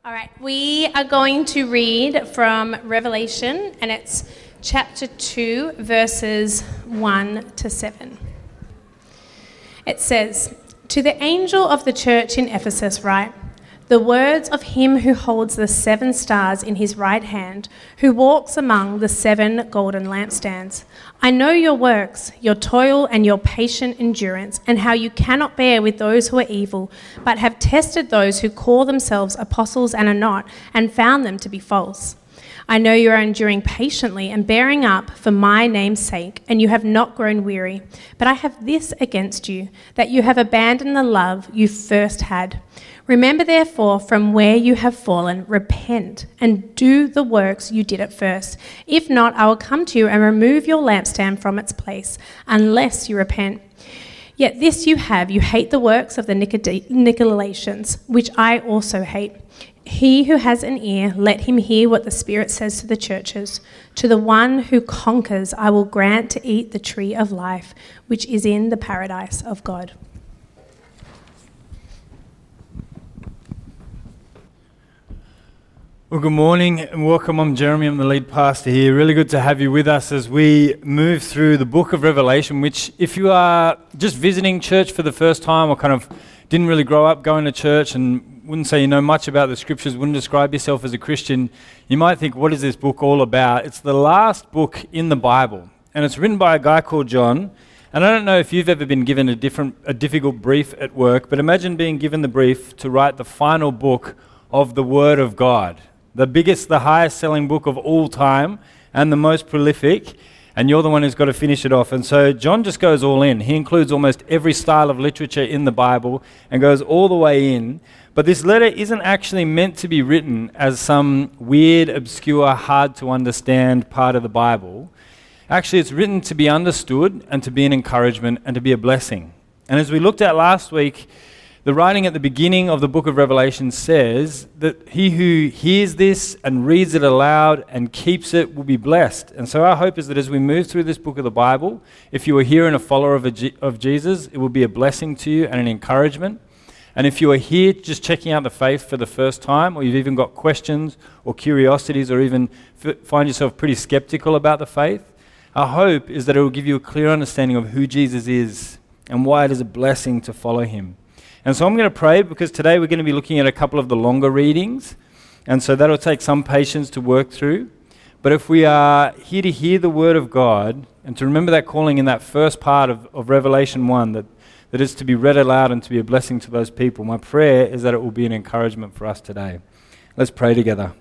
All right, we are going to read from Revelation, and it's chapter 2, verses 1 to 7. It says, "To the angel of the church in Ephesus write, the words of him who holds the 7 stars in his right hand, who walks among the 7 golden lampstands. I know your works, your toil and your patient endurance, and how you cannot bear with those who are evil, but have tested those who call themselves apostles and are not, and found them to be false. I know you are enduring patiently and bearing up for my name's sake, and you have not grown weary. But I have this against you, that you have abandoned the love you first had. Remember, therefore, from where you have fallen, repent, and do the works you did at first. If not, I will come to you and remove your lampstand from its place, unless you repent. Yet this you have, you hate the works of the Nicolaitans, which I also hate. He who has an ear, let him hear what the Spirit says to the churches. To the one who conquers, I will grant to eat the tree of life, which is in the paradise of God." Well, good morning and welcome. I'm Jeremy, I'm the lead pastor here. Really good to have you with us as we move through the book of Revelation, which if you are just visiting church for the first time or kind of didn't really grow up going to church and wouldn't say you know much about the scriptures, wouldn't describe yourself as a Christian, you might think, what is this book all about? It's the last book in the Bible, and it's written by a guy called John. And I don't know if you've ever been given a difficult brief at work, but imagine being given the brief to write the final book of the Word of God. The biggest, the highest selling book of all time and the most prolific, and you're the one who's got to finish it off. And so John just goes all in. He includes almost every style of literature in the Bible and goes all the way in. But this letter isn't actually meant to be written as some weird, obscure, hard to understand part of the Bible. Actually, it's written to be understood and to be an encouragement and to be a blessing. And as we looked at last week, the writing at the beginning of the book of Revelation says that he who hears this and reads it aloud and keeps it will be blessed. And so our hope is that as we move through this book of the Bible, if you are here and a follower of Jesus, it will be a blessing to you and an encouragement. And if you are here just checking out the faith for the first time, or you've even got questions or curiosities, or even find yourself pretty skeptical about the faith, our hope is that it will give you a clear understanding of who Jesus is and why it is a blessing to follow him. And so I'm going to pray, because today we're going to be looking at a couple of the longer readings, and so that'll take some patience to work through. But if we are here to hear the Word of God and to remember that calling in that first part of Revelation 1, that is to be read aloud and to be a blessing to those people, my prayer is that it will be an encouragement for us today. Let's pray together.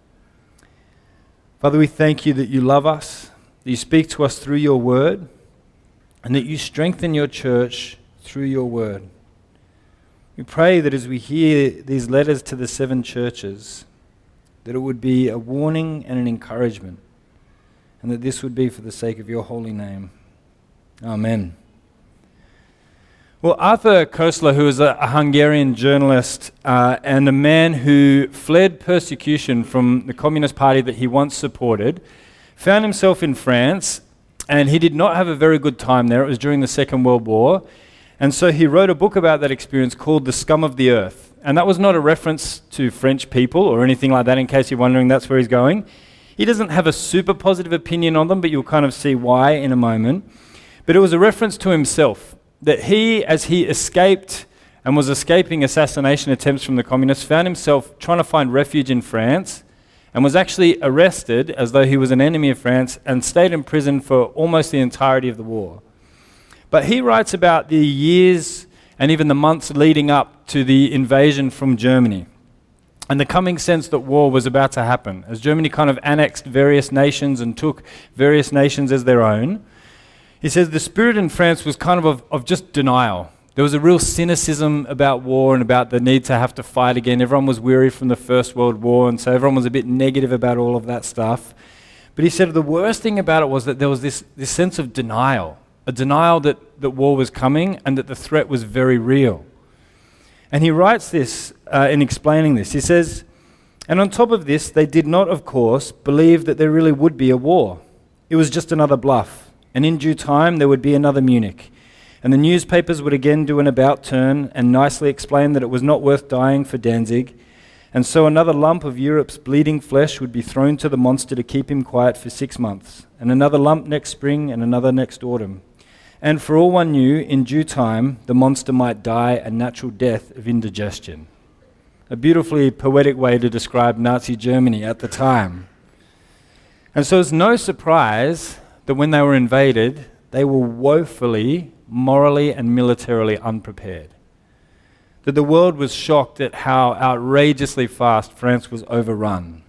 Father, we thank you that you love us, that you speak to us through your Word, and that you strengthen your church through your Word. We pray that as we hear these letters to the 7 churches, that it would be a warning and an encouragement, and that this would be for the sake of your holy name. Amen. Well, Arthur Koestler, who is a Hungarian journalist and a man who fled persecution from the Communist Party that he once supported, found himself in France, and he did not have a very good time there. It was during the Second World War. And so he wrote a book about that experience called The Scum of the Earth. And that was not a reference to French people or anything like that, in case you're wondering that's where he's going. He doesn't have a super positive opinion on them, but you'll kind of see why in a moment. But it was a reference to himself, that he, as he escaped and was escaping assassination attempts from the communists, found himself trying to find refuge in France and was actually arrested as though he was an enemy of France and stayed in prison for almost the entirety of the war. But he writes about the years and even the months leading up to the invasion from Germany and the coming sense that war was about to happen. As Germany kind of annexed various nations and took various nations as their own, he says the spirit in France was kind of just denial. There was a real cynicism about war and about the need to have to fight again. Everyone was weary from the First World War, and so everyone was a bit negative about all of that stuff. But he said the worst thing about it was that there was this sense of denial. A denial that war was coming and that the threat was very real. And he writes this in explaining this. He says, "And on top of this, they did not, of course, believe that there really would be a war. It was just another bluff. And in due time, there would be another Munich. And the newspapers would again do an about turn and nicely explain that it was not worth dying for Danzig. And so another lump of Europe's bleeding flesh would be thrown to the monster to keep him quiet for 6 months, and another lump next spring, and another next autumn. And for all one knew, in due time, the monster might die a natural death of indigestion. A beautifully poetic way to describe Nazi Germany at the time. And so it's no surprise that when they were invaded, they were woefully, morally and militarily unprepared. That the world was shocked at how outrageously fast France was overrun.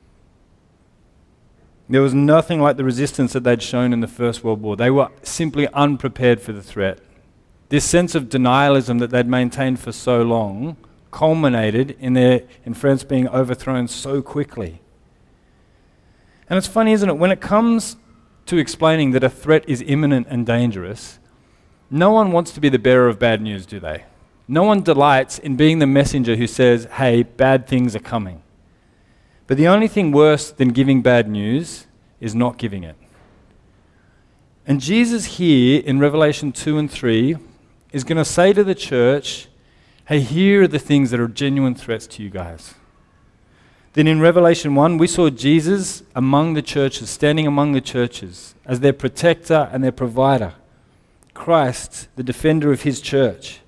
There was nothing like the resistance that they'd shown in the First World War. They were simply unprepared for the threat. This sense of denialism that they'd maintained for so long culminated in France being overthrown so quickly. And it's funny, isn't it? When it comes to explaining that a threat is imminent and dangerous, no one wants to be the bearer of bad news, do they? No one delights in being the messenger who says, hey, bad things are coming. But the only thing worse than giving bad news is not giving it. And Jesus here in Revelation 2 and 3 is going to say to the church, hey, here are the things that are genuine threats to you guys. Then in Revelation 1, we saw Jesus among the churches, standing among the churches as their protector and their provider. Christ, the defender of his church.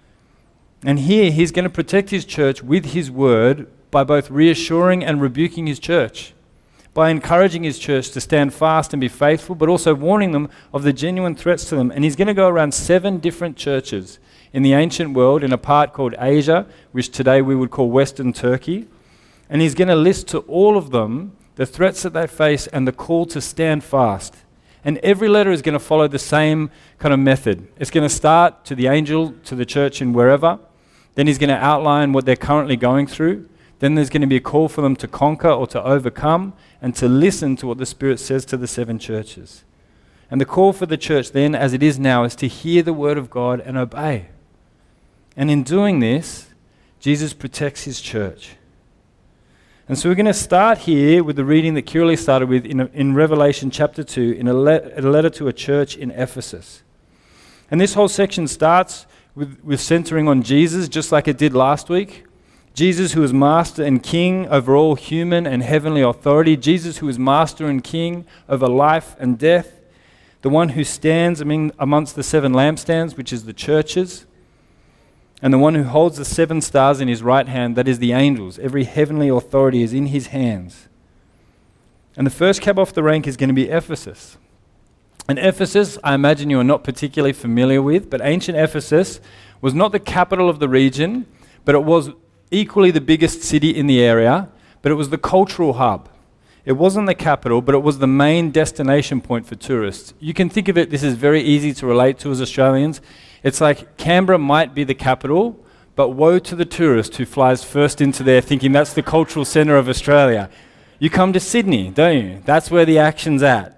And here he's going to protect his church with his word by both reassuring and rebuking his church, by encouraging his church to stand fast and be faithful, but also warning them of the genuine threats to them. And he's going to go around 7 different churches in the ancient world in a part called Asia, which today we would call Western Turkey. And he's going to list to all of them the threats that they face and the call to stand fast. And every letter is going to follow the same kind of method. It's going to start to the angel, to the church in wherever. Then he's going to outline what they're currently going through. Then there's going to be a call for them to conquer or to overcome and to listen to what the Spirit says to the 7 churches. And the call for the church then, as it is now, is to hear the word of God and obey. And in doing this, Jesus protects his church. And so we're going to start here with the reading that Kirli started with in Revelation chapter 2 in a letter to a church in Ephesus. And this whole section starts with centering on Jesus, just like it did last week. Jesus, who is master and king over all human and heavenly authority. Jesus, who is master and king over life and death. The one who stands amongst the 7 lampstands, which is the churches. And the one who holds the 7 stars in his right hand, that is the angels. Every heavenly authority is in his hands. And the first cab off the rank is going to be Ephesus. And Ephesus, I imagine you are not particularly familiar with, but ancient Ephesus was not the capital of the region, but it was equally the biggest city in the area, but it was the cultural hub. It wasn't the capital, but it was the main destination point for tourists. You can think of it, this is very easy to relate to as Australians. It's like Canberra might be the capital, but woe to the tourist who flies first into there thinking that's the cultural centre of Australia. You come to Sydney, don't you? That's where the action's at.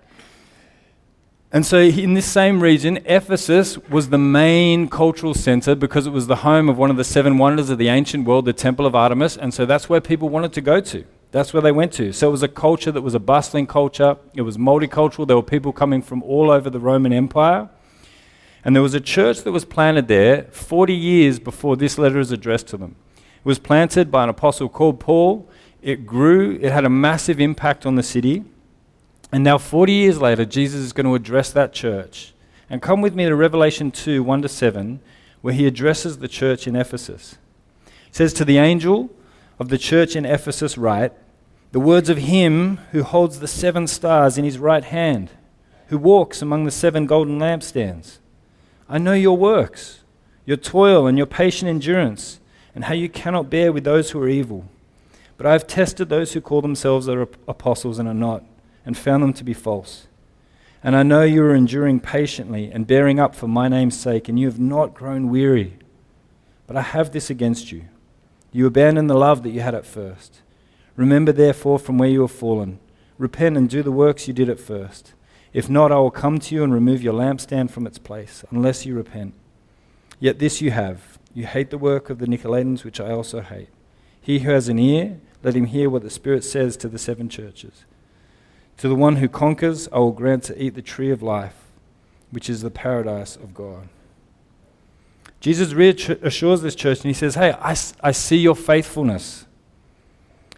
And so in this same region, Ephesus was the main cultural center because it was the home of one of the 7 wonders of the ancient world, the Temple of Artemis, and so that's where people wanted to go to. That's where they went to. So it was a culture that was a bustling culture. It was multicultural. There were people coming from all over the Roman Empire. And there was a church that was planted there 40 years before this letter is addressed to them. It was planted by an apostle called Paul. It grew. It had a massive impact on the city. And now 40 years later, Jesus is going to address that church. And come with me to Revelation 2, 1-7, where he addresses the church in Ephesus. It says, to the angel of the church in Ephesus write, the words of him who holds the 7 stars in his right hand, who walks among the 7 golden lampstands. I know your works, your toil and your patient endurance, and how you cannot bear with those who are evil. But I have tested those who call themselves apostles and are not, and found them to be false. And I know you are enduring patiently and bearing up for my name's sake, and you have not grown weary. But I have this against you. You abandoned the love that you had at first. Remember therefore from where you have fallen. Repent and do the works you did at first. If not, I will come to you and remove your lampstand from its place, unless you repent. Yet this you have. You hate the work of the Nicolaitans, which I also hate. He who has an ear, let him hear what the Spirit says to the 7 churches. To the one who conquers, I will grant to eat the tree of life, which is the paradise of God. Jesus reassures this church and he says, hey, I see your faithfulness.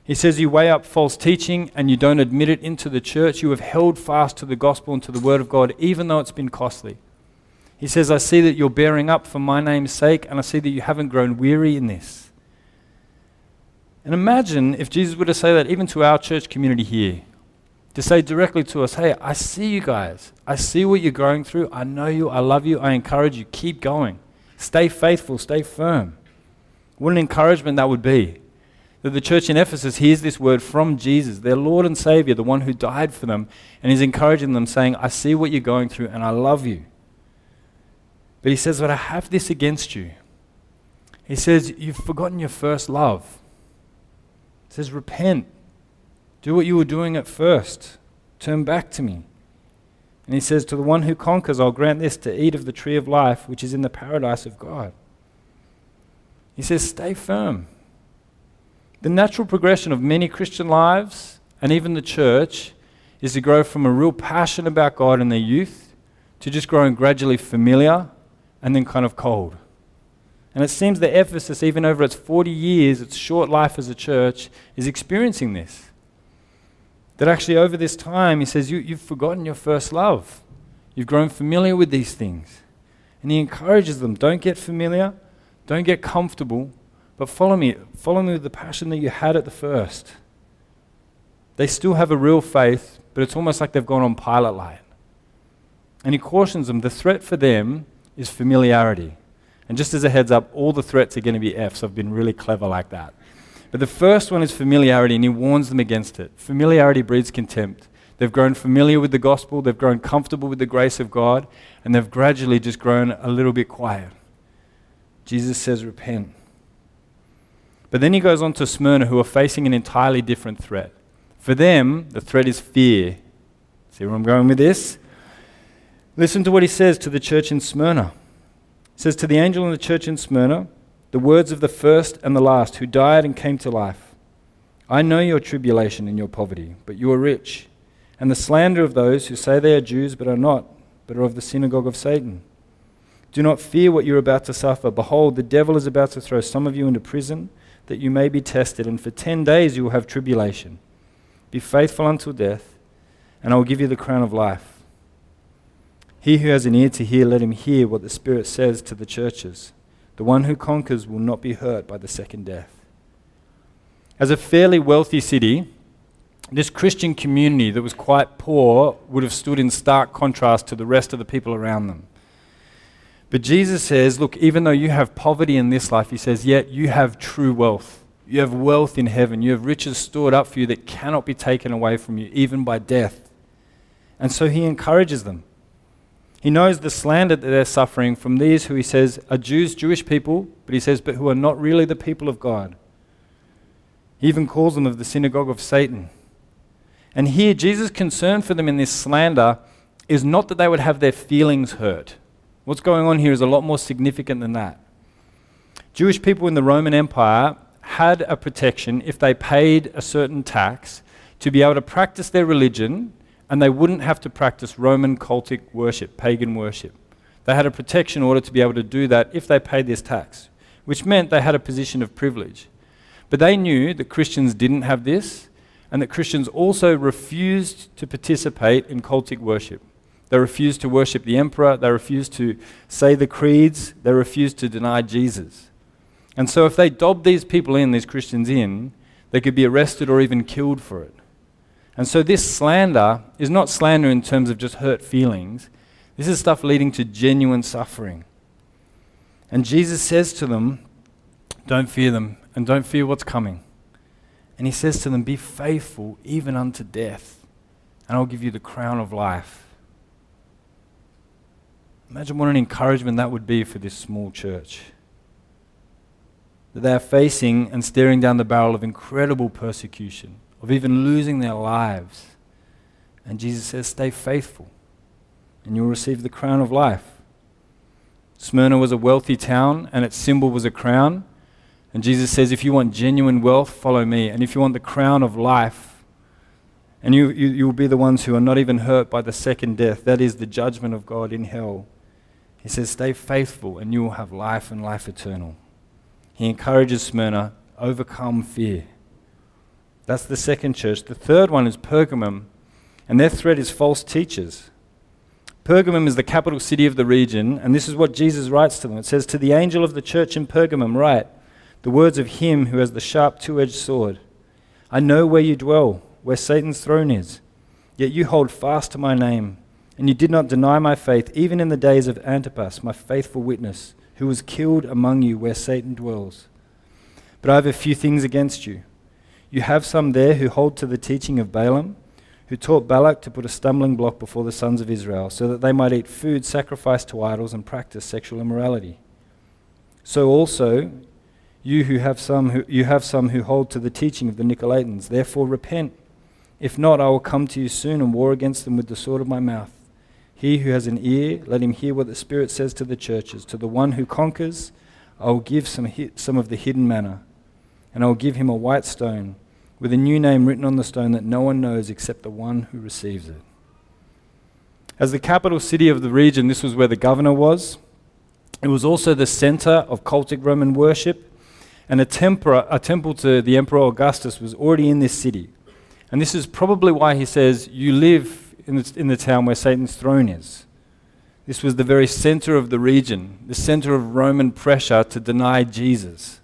He says, you weigh up false teaching and you don't admit it into the church. You have held fast to the gospel and to the word of God, even though it's been costly. He says, I see that you're bearing up for my name's sake, and I see that you haven't grown weary in this. And imagine if Jesus were to say that even to our church community here, to say directly to us, hey, I see you guys. I see what you're going through. I know you. I love you. I encourage you. Keep going. Stay faithful. Stay firm. What an encouragement that would be. That the church in Ephesus hears this word from Jesus, their Lord and Savior, the one who died for them, and is encouraging them, saying, I see what you're going through and I love you. But he says, but I have this against you. He says, you've forgotten your first love. He says, repent. Do what you were doing at first. Turn back to me. And he says, to the one who conquers, I'll grant this, to eat of the tree of life, which is in the paradise of God. He says, stay firm. The natural progression of many Christian lives, and even the church, is to grow from a real passion about God in their youth to just growing gradually familiar and then kind of cold. And it seems that Ephesus, even over its 40 years, its short life as a church, is experiencing this. That actually over this time, he says, you've forgotten your first love. You've grown familiar with these things. And he encourages them, don't get familiar, don't get comfortable, but follow me with the passion that you had at the first. They still have a real faith, but it's almost like they've gone on pilot light. And he cautions them, the threat for them is familiarity. And just as a heads up, all the threats are going to be F's. I've been really clever like that. But the first one is familiarity, and he warns them against it. Familiarity breeds contempt. They've grown familiar with the gospel, they've grown comfortable with the grace of God, and they've gradually just grown a little bit quiet. Jesus says, repent. But then he goes on to Smyrna, who are facing an entirely different threat. For them, the threat is fear. See where I'm going with this? Listen to what he says to the church in Smyrna. He says, to the angel in the church in Smyrna, the words of the first and the last, who died and came to life. I know your tribulation and your poverty, but you are rich, and the slander of those who say they are Jews but are not, but are of the synagogue of Satan. Do not fear what you're about to suffer. Behold, the devil is about to throw some of you into prison, that you may be tested, and for 10 days you will have tribulation. Be faithful until death, and I will give you the crown of life. He who has an ear to hear, let him hear what the Spirit says to the churches. The one who conquers will not be hurt by the second death. As a fairly wealthy city, this Christian community that was quite poor would have stood in stark contrast to the rest of the people around them. But Jesus says, look, even though you have poverty in this life, he says, yet you have true wealth. You have wealth in heaven. You have riches stored up for you that cannot be taken away from you, even by death. And so he encourages them. He knows the slander that they're suffering from these who he says are Jews, Jewish people, but he says, but who are not really the people of God. He even calls them of the synagogue of Satan. And here, Jesus' concern for them in this slander is not that they would have their feelings hurt. What's going on here is a lot more significant than that. Jewish people in the Roman Empire had a protection if they paid a certain tax to be able to practice their religion, and they wouldn't have to practice Roman cultic worship, pagan worship. They had a protection in order to be able to do that if they paid this tax, which meant they had a position of privilege. But they knew that Christians didn't have this, and that Christians also refused to participate in cultic worship. They refused to worship the emperor, they refused to say the creeds, they refused to deny Jesus. And so if they dobbed these people in, these Christians in, they could be arrested or even killed for it. And so this slander is not slander in terms of just hurt feelings. This is stuff leading to genuine suffering. And Jesus says to them, don't fear them, and don't fear what's coming. And he says to them, be faithful even unto death, and I'll give you the crown of life. Imagine what an encouragement that would be for this small church. That they are facing and staring down the barrel of incredible persecution, of even losing their lives. And Jesus says, stay faithful, and you'll receive the crown of life. Smyrna was a wealthy town, and its symbol was a crown. And Jesus says, if you want genuine wealth, follow me. And if you want the crown of life, and you'll be the ones who are not even hurt by the second death, that is the judgment of God in hell. He says, stay faithful, and you will have life and life eternal. He encourages Smyrna, overcome fear. That's the second church. The third one is Pergamum, and their threat is false teachers. Pergamum is the capital city of the region, and this is what Jesus writes to them. It says, "To the angel of the church in Pergamum write the words of him who has the sharp two-edged sword. I know where you dwell, where Satan's throne is. Yet you hold fast to my name, and you did not deny my faith, even in the days of Antipas, my faithful witness, who was killed among you where Satan dwells. But I have a few things against you. You have some there who hold to the teaching of Balaam, who taught Balak to put a stumbling block before the sons of Israel, so that they might eat food sacrificed to idols and practice sexual immorality. So also you have some who hold to the teaching of the Nicolaitans. Therefore repent. If not, I will come to you soon and war against them with the sword of my mouth. He who has an ear, let him hear what the Spirit says to the churches. To the one who conquers, I will give some of the hidden manna, and I will give him a white stone, with a new name written on the stone that no one knows except the one who receives it." As the capital city of the region, this was where the governor was. It was also the center of cultic Roman worship, and a temple to the Emperor Augustus was already in this city. And this is probably why he says, you live in the town where Satan's throne is. This was the very center of the region, the center of Roman pressure to deny Jesus.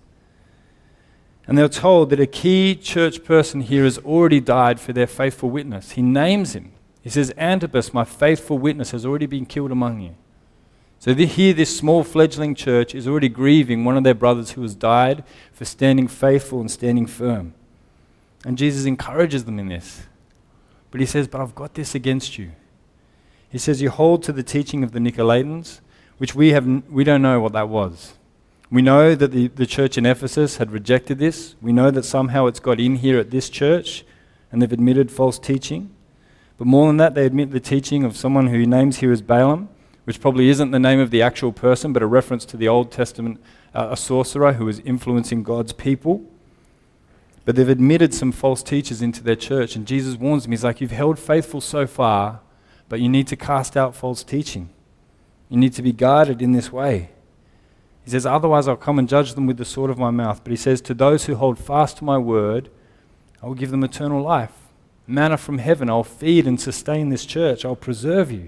And they're told that a key church person here has already died for their faithful witness. He names him. He says, "Antipas, my faithful witness, has already been killed among you." So here this small fledgling church is already grieving one of their brothers who has died for standing faithful and standing firm. And Jesus encourages them in this. But he says, "But I've got this against you." He says, "You hold to the teaching of the Nicolaitans," which we don't know what that was. We know that the church in Ephesus had rejected this. We know that somehow it's got in here at this church, and they've admitted false teaching. But more than that, they admit the teaching of someone who he names here as Balaam, which probably isn't the name of the actual person, but a reference to the Old Testament, a sorcerer who was influencing God's people. But they've admitted some false teachers into their church, and Jesus warns them. He's like, "You've held faithful so far, but you need to cast out false teaching. You need to be guarded in this way." He says, "Otherwise I'll come and judge them with the sword of my mouth." But he says, "To those who hold fast to my word, I will give them eternal life. Manna from heaven, I'll feed and sustain this church. I'll preserve you."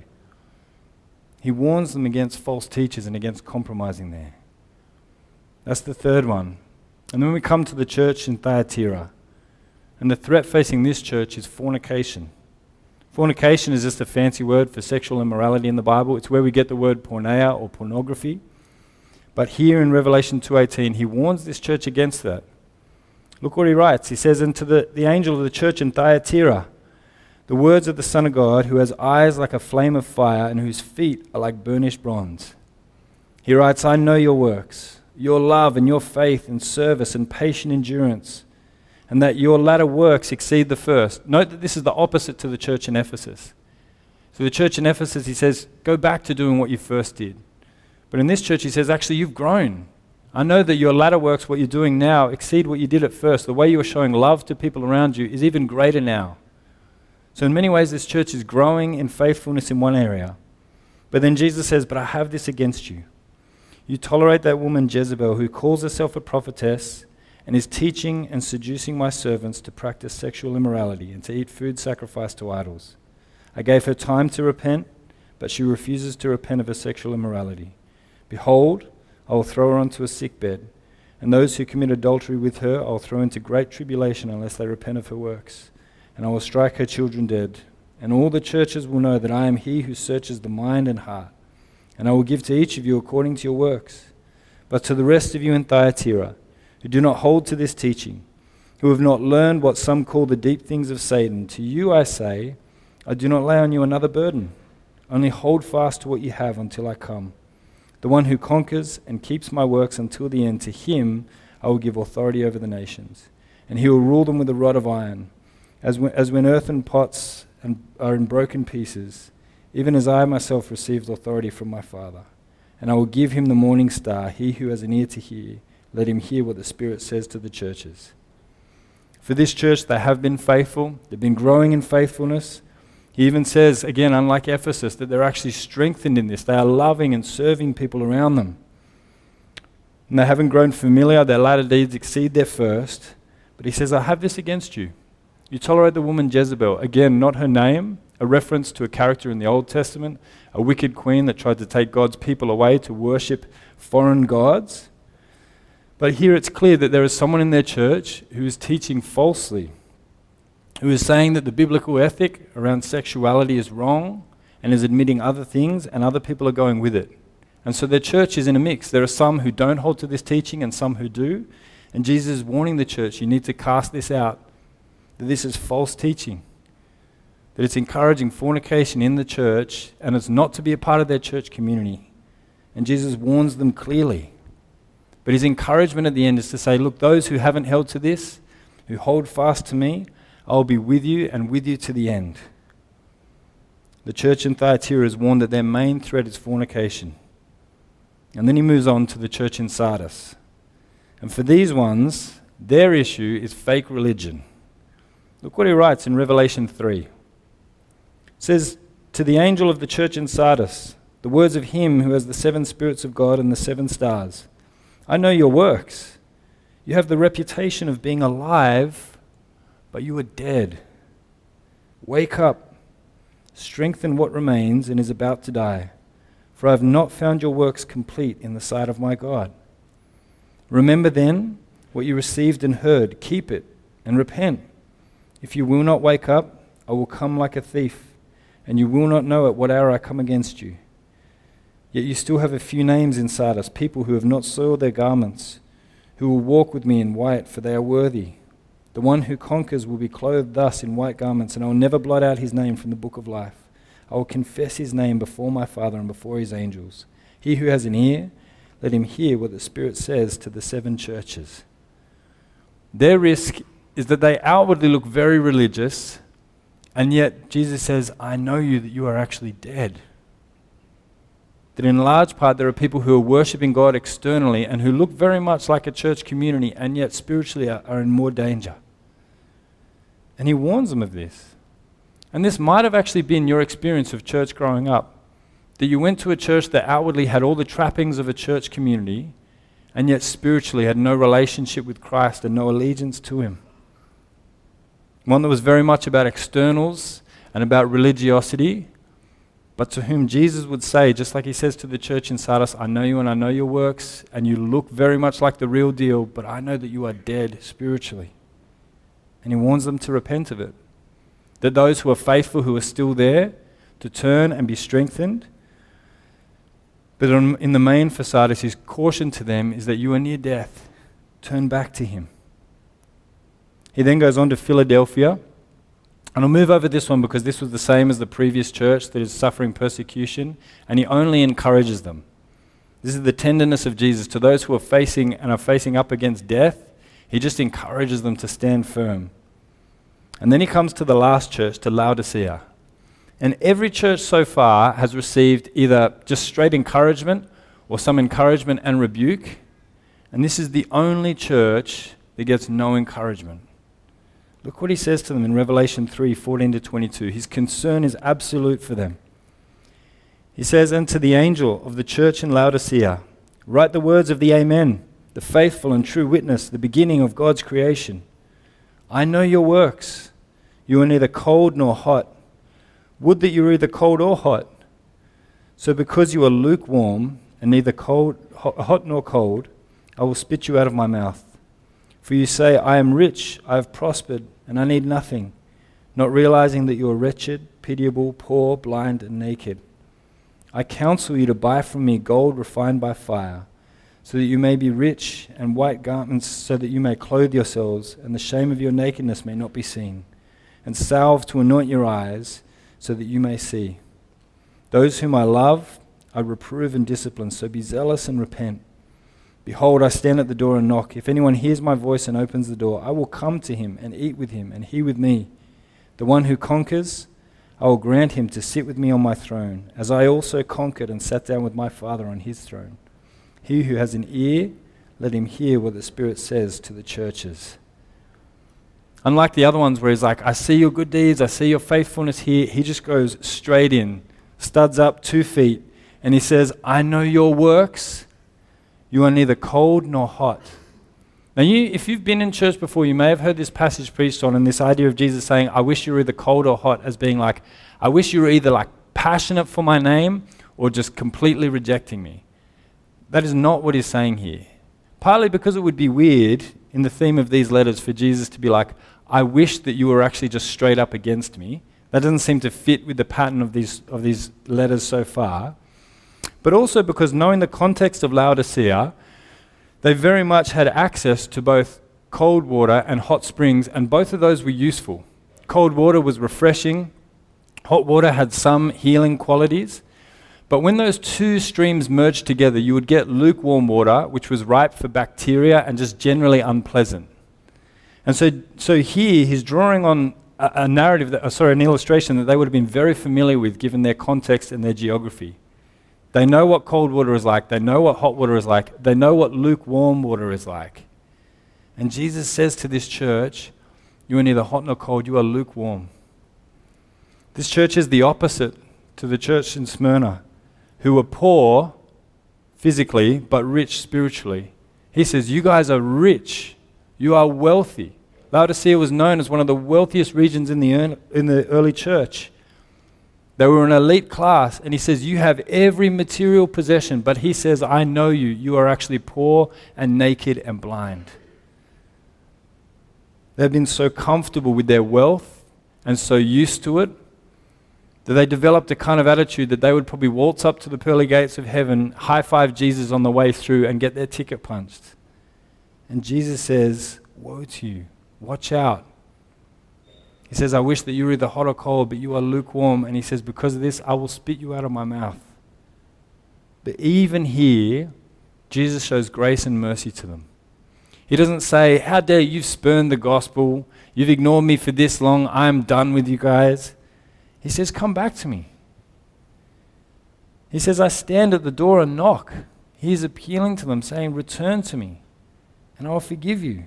He warns them against false teachers and against compromising there. That's the third one. And then we come to the church in Thyatira. And the threat facing this church is fornication. Fornication is just a fancy word for sexual immorality in the Bible. It's where we get the word porneia or pornography. But here in Revelation 2:18, he warns this church against that. Look what he writes. He says, "And to the angel of the church in Thyatira, the words of the Son of God, who has eyes like a flame of fire and whose feet are like burnished bronze." He writes, "I know your works, your love and your faith and service and patient endurance, and that your latter works exceed the first." Note that this is the opposite to the church in Ephesus. So the church in Ephesus, he says, go back to doing what you first did. But in this church, he says, actually, you've grown. I know that your latter works, what you're doing now, exceed what you did at first. The way you were showing love to people around you is even greater now. So in many ways, this church is growing in faithfulness in one area. But then Jesus says, "But I have this against you. You tolerate that woman Jezebel, who calls herself a prophetess and is teaching and seducing my servants to practice sexual immorality and to eat food sacrificed to idols. I gave her time to repent, but she refuses to repent of her sexual immorality. Behold, I will throw her onto a sickbed, and those who commit adultery with her I will throw into great tribulation unless they repent of her works. And I will strike her children dead. And all the churches will know that I am he who searches the mind and heart. And I will give to each of you according to your works. But to the rest of you in Thyatira, who do not hold to this teaching, who have not learned what some call the deep things of Satan, to you I say, I do not lay on you another burden. Only hold fast to what you have until I come. The one who conquers and keeps my works until the end, to him I will give authority over the nations. And he will rule them with a rod of iron, as when earthen pots are in broken pieces, even as I myself received authority from my Father. And I will give him the morning star. He who has an ear to hear, let him hear what the Spirit says to the churches." For this church, they have been faithful. They've been growing in faithfulness. He even says, again, unlike Ephesus, that they're actually strengthened in this. They are loving and serving people around them. And they haven't grown familiar. Their latter deeds exceed their first. But he says, I have this against you. You tolerate the woman Jezebel. Again, not her name, a reference to a character in the Old Testament, a wicked queen that tried to take God's people away to worship foreign gods. But here it's clear that there is someone in their church who is teaching falsely, who is saying that the biblical ethic around sexuality is wrong and is admitting other things, and other people are going with it. And so their church is in a mix. There are some who don't hold to this teaching and some who do. And Jesus is warning the church, you need to cast this out, that this is false teaching, that it's encouraging fornication in the church, and it's not to be a part of their church community. And Jesus warns them clearly. But his encouragement at the end is to say, look, those who haven't held to this, who hold fast to me, I'll be with you and with you to the end. The church in Thyatira is warned that their main threat is fornication. And then he moves on to the church in Sardis. And for these ones, their issue is fake religion. Look what he writes in Revelation 3. It says, to the angel of the church in Sardis, the words of him who has the 7 spirits of God and the 7 stars. I know your works. You have the reputation of being alive, but you are dead. Wake up. Strengthen what remains and is about to die, for I have not found your works complete in the sight of my God. Remember then what you received and heard, keep it and repent. If you will not wake up, I will come like a thief, and you will not know at what hour I come against you. Yet you still have a few names in Sardis, people who have not soiled their garments, who will walk with me in white, for they are worthy. The one who conquers will be clothed thus in white garments, and I will never blot out his name from the book of life. I will confess his name before my Father and before his angels. He who has an ear, let him hear what the Spirit says to the 7 churches. Their risk is that they outwardly look very religious, and yet Jesus says, I know you that you are actually dead. That in large part there are people who are worshipping God externally and who look very much like a church community, and yet spiritually are in more danger. And he warns them of this. And this might have actually been your experience of church growing up. That you went to a church that outwardly had all the trappings of a church community, and yet spiritually had no relationship with Christ and no allegiance to him. One that was very much about externals and about religiosity, but to whom Jesus would say, just like he says to the church in Sardis, I know you and I know your works, and you look very much like the real deal, but I know that you are dead spiritually. And he warns them to repent of it. That those who are faithful, who are still there, to turn and be strengthened. But in the main for Sardis, his caution to them is that you are near death. Turn back to him. He then goes on to Philadelphia. And I'll move over this one because this was the same as the previous church that is suffering persecution. And he only encourages them. This is the tenderness of Jesus to those who are facing up against death. He just encourages them to stand firm. And then he comes to the last church, to Laodicea. And every church so far has received either just straight encouragement or some encouragement and rebuke. And this is the only church that gets no encouragement. Look what he says to them in Revelation 3:14-22. His concern is absolute for them. He says, and to the angel of the church in Laodicea, write the words of the Amen, the faithful and true witness, the beginning of God's creation. I know your works. You are neither cold nor hot. Would that you were either cold or hot. So because you are lukewarm and neither hot nor cold, I will spit you out of my mouth. For you say, I am rich, I have prospered, and I need nothing, not realizing that you are wretched, pitiable, poor, blind, and naked. I counsel you to buy from me gold refined by fire, so that you may be rich, and white garments so that you may clothe yourselves, and the shame of your nakedness may not be seen, and salve to anoint your eyes, so that you may see. Those whom I love, I reprove and discipline, so be zealous and repent. Behold, I stand at the door and knock. If anyone hears my voice and opens the door, I will come to him and eat with him, and he with me. The one who conquers, I will grant him to sit with me on my throne, as I also conquered and sat down with my Father on his throne. He who has an ear, let him hear what the Spirit says to the churches. Unlike the other ones where he's like, I see your good deeds, I see your faithfulness here, he just goes straight in, studs up 2 feet, and he says, I know your works. You are neither cold nor hot. Now, if you've been in church before, you may have heard this passage preached on, and this idea of Jesus saying, I wish you were either cold or hot, as being like, I wish you were either like passionate for my name or just completely rejecting me. That is not what he's saying here. Partly because it would be weird in the theme of these letters for Jesus to be like, I wish that you were actually just straight up against me. That doesn't seem to fit with the pattern of these letters so far. But also because knowing the context of Laodicea, they very much had access to both cold water and hot springs, and both of those were useful. Cold water was refreshing. Hot water had some healing qualities. But when those two streams merged together, you would get lukewarm water, which was ripe for bacteria and just generally unpleasant. And so here he's drawing on an illustration that they would have been very familiar with given their context and their geography. They know what cold water is like. They know what hot water is like. They know what lukewarm water is like. And Jesus says to this church, you are neither hot nor cold, you are lukewarm. This church is the opposite to the church in Smyrna, who were poor physically, but rich spiritually. He says, you guys are rich. You are wealthy. Laodicea was known as one of the wealthiest regions in the early church. They were an elite class, and he says, you have every material possession, but he says, I know you. You are actually poor and naked and blind. They've been so comfortable with their wealth and so used to it that they developed a kind of attitude that they would probably waltz up to the pearly gates of heaven, high-five Jesus on the way through, and get their ticket punched. And Jesus says, woe to you. Watch out. He says, I wish that you were either hot or cold, but you are lukewarm. And he says, because of this, I will spit you out of my mouth. But even here, Jesus shows grace and mercy to them. He doesn't say, how dare you spurn the gospel? You've ignored me for this long. I'm done with you guys. He says, come back to me. He says, I stand at the door and knock. He is appealing to them, saying, return to me, and I will forgive you.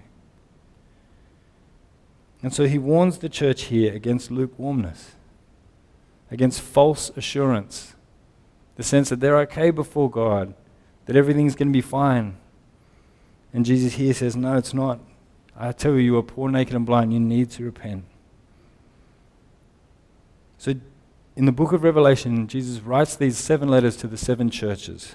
And so he warns the church here against lukewarmness, against false assurance, the sense that they're okay before God, that everything's going to be fine. And Jesus here says, no, it's not. I tell you, you are poor, naked, and blind. You need to repent. So in the book of Revelation, Jesus writes these 7 letters to the 7 churches.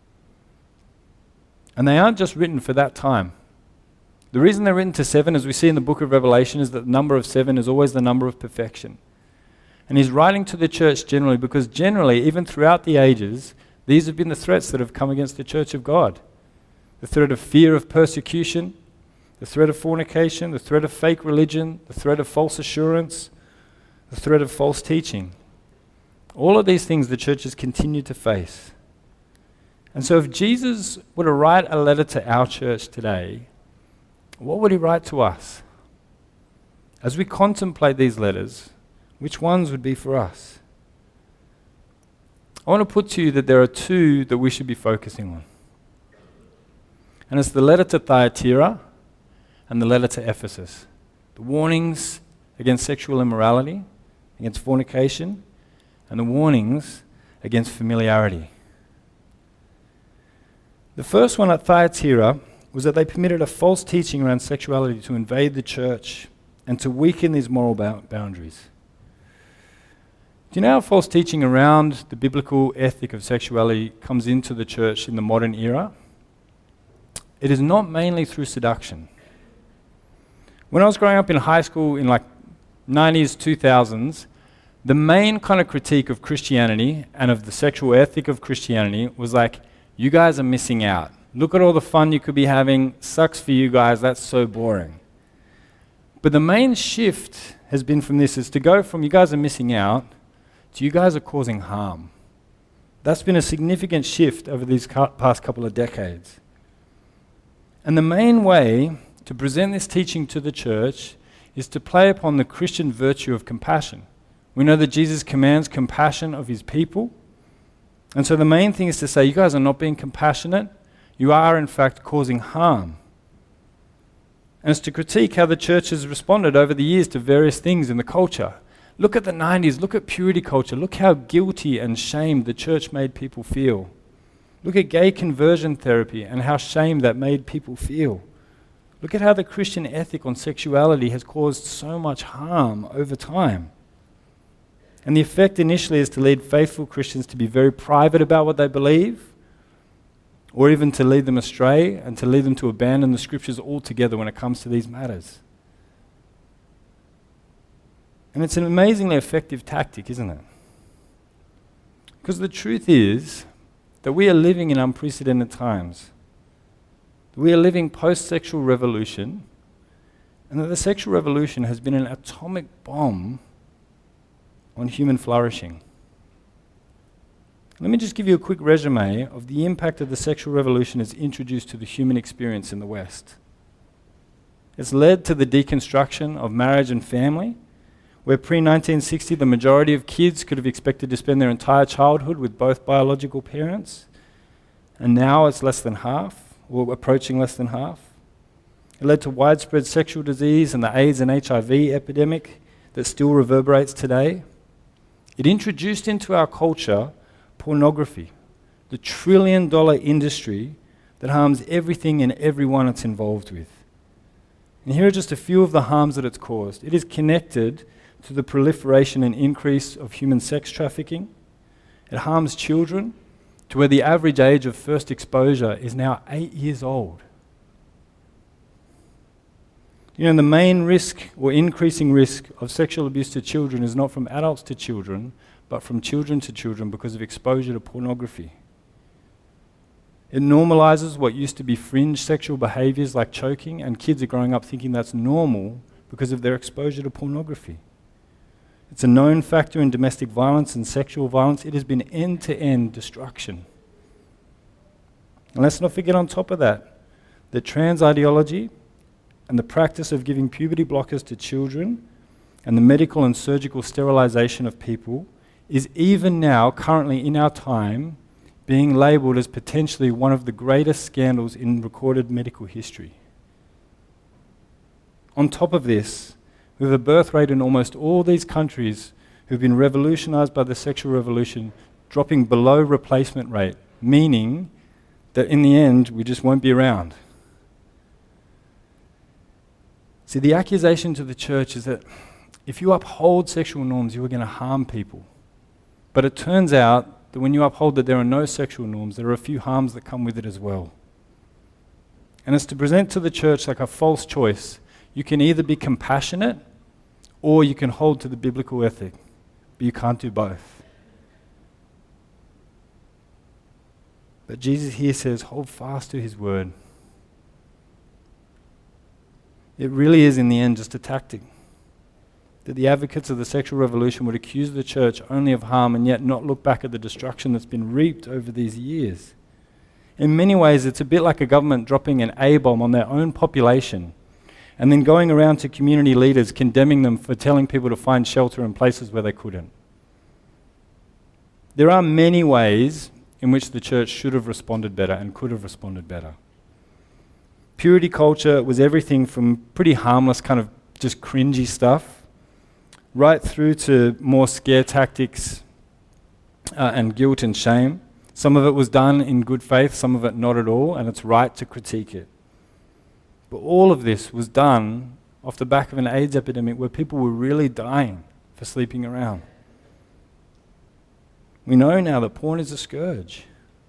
And they aren't just written for that time. The reason they're written to 7, as we see in the book of Revelation, is that the number of 7 is always the number of perfection. And he's writing to the church generally because generally, even throughout the ages, these have been the threats that have come against the church of God. The threat of fear of persecution, the threat of fornication, the threat of fake religion, the threat of false assurance, the threat of false teaching. All of these things the churches continue to face. And so if Jesus were to write a letter to our church today, what would he write to us? As we contemplate these letters, which ones would be for us? I want to put to you that there are 2 that we should be focusing on. And it's the letter to Thyatira and the letter to Ephesus. The warnings against sexual immorality, against fornication, and the warnings against familiarity. The first one at Thyatira was that they permitted a false teaching around sexuality to invade the church and to weaken these moral boundaries. Do you know how false teaching around the biblical ethic of sexuality comes into the church in the modern era? It is not mainly through seduction. When I was growing up in high school in like 90s, 2000s, the main kind of critique of Christianity and of the sexual ethic of Christianity was like, you guys are missing out. Look at all the fun you could be having. Sucks for you guys. That's so boring. But the main shift has been from this is to go from you guys are missing out to you guys are causing harm. That's been a significant shift over these past couple of decades. And the main way to present this teaching to the church is to play upon the Christian virtue of compassion. We know that Jesus commands compassion of his people. And so the main thing is to say, you guys are not being compassionate. You are, in fact, causing harm. And it's to critique how the church has responded over the years to various things in the culture. Look at the 90s. Look at purity culture. Look how guilty and shamed the church made people feel. Look at gay conversion therapy and how shame that made people feel. Look at how the Christian ethic on sexuality has caused so much harm over time. And the effect initially is to lead faithful Christians to be very private about what they believe, or even to lead them astray and to lead them to abandon the scriptures altogether when it comes to these matters. And it's an amazingly effective tactic, isn't it? Because the truth is that we are living in unprecedented times. We are living post-sexual revolution, and that the sexual revolution has been an atomic bomb on human flourishing. Let me just give you a quick resume of the impact that the sexual revolution has introduced to the human experience in the West. It's led to the deconstruction of marriage and family, where pre-1960 the majority of kids could have expected to spend their entire childhood with both biological parents, and now it's less than half, or approaching less than half. It led to widespread sexual disease and the AIDS and HIV epidemic that still reverberates today. It introduced into our culture pornography, the trillion-dollar industry that harms everything and everyone it's involved with. And here are just a few of the harms that it's caused. It is connected to the proliferation and increase of human sex trafficking. It harms children to where the average age of first exposure is now 8 years old. You know, the main risk or increasing risk of sexual abuse to children is not from adults to children, but from children to children because of exposure to pornography. It normalizes what used to be fringe sexual behaviors like choking, and kids are growing up thinking that's normal because of their exposure to pornography. It's a known factor in domestic violence and sexual violence. It has been end-to-end destruction. And let's not forget on top of that, the trans ideology and the practice of giving puberty blockers to children and the medical and surgical sterilization of people is even now, currently in our time, being labelled as potentially one of the greatest scandals in recorded medical history. On top of this, we have a birth rate in almost all these countries who've been revolutionized by the sexual revolution dropping below replacement rate, meaning that in the end, we just won't be around. See, the accusation to the church is that if you uphold sexual norms, you are going to harm people. But it turns out that when you uphold that there are no sexual norms, there are a few harms that come with it as well. And it's to present to the church like a false choice. You can either be compassionate or you can hold to the biblical ethic, but you can't do both. But Jesus here says, hold fast to his word. It really is in the end just a tactic. That the advocates of the sexual revolution would accuse the church only of harm and yet not look back at the destruction that's been reaped over these years. In many ways, it's a bit like a government dropping an A-bomb on their own population and then going around to community leaders condemning them for telling people to find shelter in places where they couldn't. There are many ways in which the church should have responded better and could have responded better. Purity culture was everything from pretty harmless kind of just cringy stuff right through to more scare tactics and guilt and shame. Some of it was done in good faith, some of it not at all, and it's right to critique it. But all of this was done off the back of an AIDS epidemic where people were really dying for sleeping around. We know now that porn is a scourge.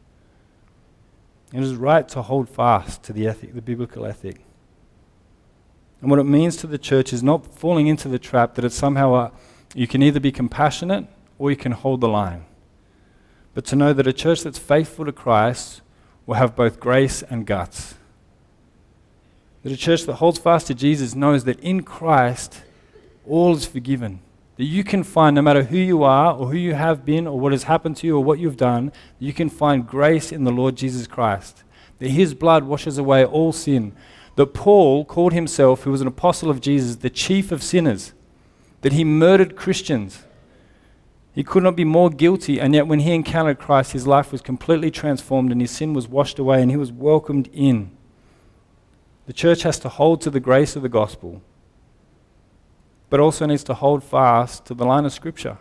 It is right to hold fast to the ethic, the biblical ethic. And what it means to the church is not falling into the trap that it's somehow you can either be compassionate or you can hold the line. But to know that a church that's faithful to Christ will have both grace and guts. That a church that holds fast to Jesus knows that in Christ all is forgiven. That you can find, no matter who you are or who you have been or what has happened to you or what you've done, you can find grace in the Lord Jesus Christ. That his blood washes away all sin. That Paul called himself, who was an apostle of Jesus, the chief of sinners. That he murdered Christians. He could not be more guilty, and yet when he encountered Christ, his life was completely transformed and his sin was washed away and he was welcomed in. The church has to hold to the grace of the gospel, but also needs to hold fast to the line of Scripture.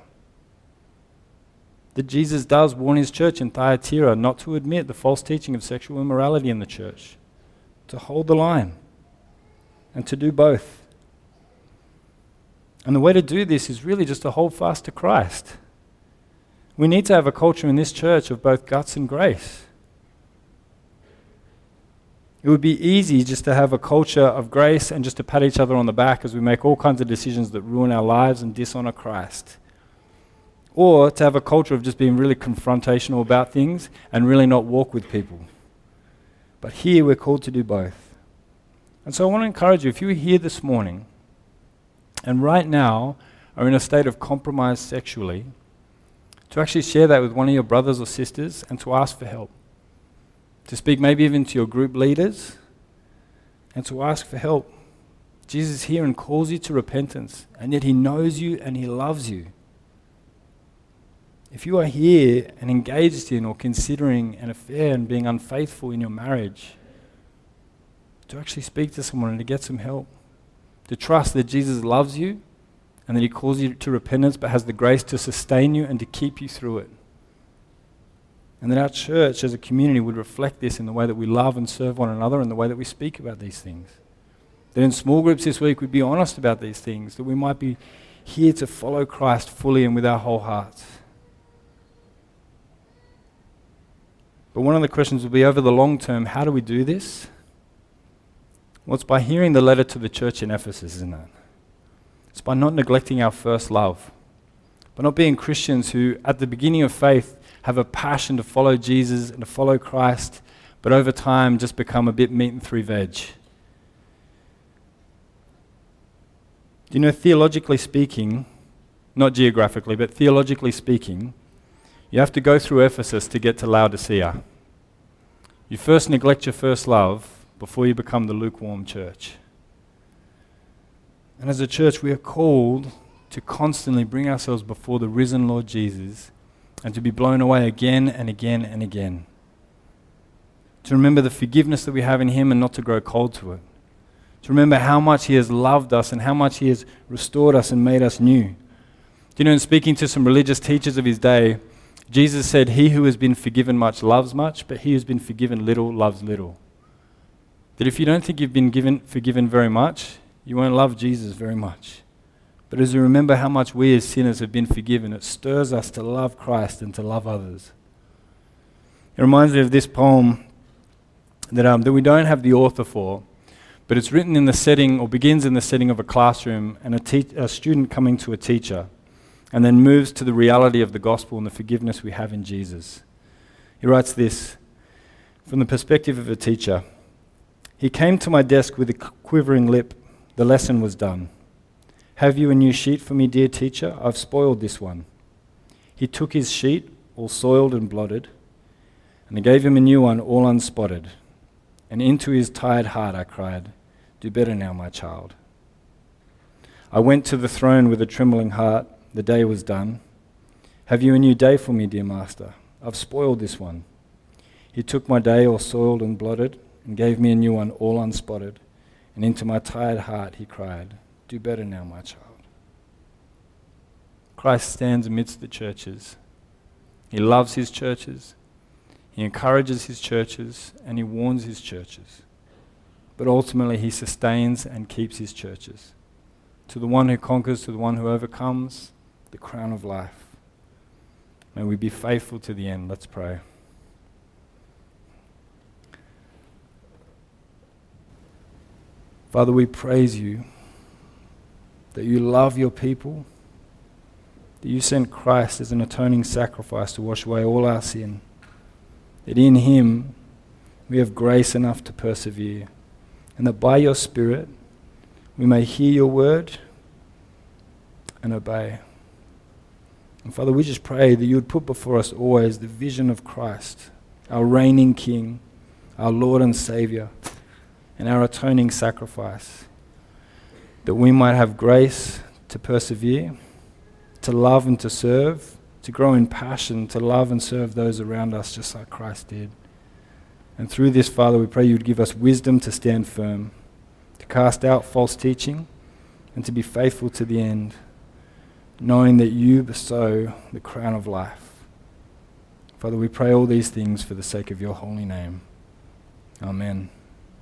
That Jesus does warn his church in Thyatira not to admit the false teaching of sexual immorality in the church, to hold the line. and to do both. And the way to do this is really just to hold fast to Christ. We need to have a culture in this church of both guts and grace. It would be easy just to have a culture of grace and just to pat each other on the back as we make all kinds of decisions that ruin our lives and dishonor Christ. Or to have a culture of just being really confrontational about things and really not walk with people. But here we're called to do both. And so I want to encourage you, if you're here this morning and right now are in a state of compromise sexually, to actually share that with one of your brothers or sisters and to ask for help. To speak maybe even to your group leaders and to ask for help. Jesus is here and calls you to repentance, and yet he knows you and he loves you. If you are here and engaged in or considering an affair and being unfaithful in your marriage, to actually speak to someone and to get some help. To trust that Jesus loves you and that he calls you to repentance but has the grace to sustain you and to keep you through it. And that our church as a community would reflect this in the way that we love and serve one another and the way that we speak about these things. That in small groups this week we'd be honest about these things, that we might be here to follow Christ fully and with our whole hearts. But one of the questions will be, over the long term, how do we do this? Well, it's by hearing the letter to the church in Ephesus, isn't it? It's by not neglecting our first love. By not being Christians who, at the beginning of faith, have a passion to follow Jesus and to follow Christ, but over time just become a bit meat and three veg. You know, theologically speaking, not geographically, but theologically speaking, you have to go through Ephesus to get to Laodicea. You first neglect your first love before you become the lukewarm church. And as a church, we are called to constantly bring ourselves before the risen Lord Jesus and to be blown away again and again and again. To remember the forgiveness that we have in him and not to grow cold to it. To remember how much he has loved us and how much he has restored us and made us new. Do you know, in speaking to some religious teachers of his day, Jesus said, "He who has been forgiven much loves much, but he who has been forgiven little loves little." That if you don't think you've been forgiven very much, you won't love Jesus very much. But as we remember how much we as sinners have been forgiven, it stirs us to love Christ and to love others. It reminds me of this poem that we don't have the author for, but it's written in the setting, or begins in the setting of a classroom and a student coming to a teacher, and then moves to the reality of the gospel and the forgiveness we have in Jesus. He writes this, from the perspective of a teacher. "He came to my desk with a quivering lip. The lesson was done. 'Have you a new sheet for me, dear teacher? I've spoiled this one.' He took his sheet, all soiled and blotted, and I gave him a new one, all unspotted. And into his tired heart I cried, 'Do better now, my child.' I went to the throne with a trembling heart. The day was done. 'Have you a new day for me, dear master? I've spoiled this one.' He took my day, all soiled and blotted, and gave me a new one, all unspotted. And into my tired heart he cried, 'Do better now, my child.'" Christ stands amidst the churches. He loves his churches. He encourages his churches, and he warns his churches. But ultimately he sustains and keeps his churches. To the one who conquers, to the one who overcomes, the crown of life. May we be faithful to the end. Let's pray. Father, we praise you that you love your people, that you sent Christ as an atoning sacrifice to wash away all our sin, that in him we have grace enough to persevere, and that by your Spirit we may hear your word and obey. And Father, we just pray that you would put before us always the vision of Christ, our reigning King, our Lord and Saviour, and our atoning sacrifice, that we might have grace to persevere, to love and to serve, to grow in passion, to love and serve those around us just like Christ did. And through this, Father, we pray you would give us wisdom to stand firm, to cast out false teaching, and to be faithful to the end, knowing that you bestow the crown of life. Father, we pray all these things for the sake of your holy name. Amen.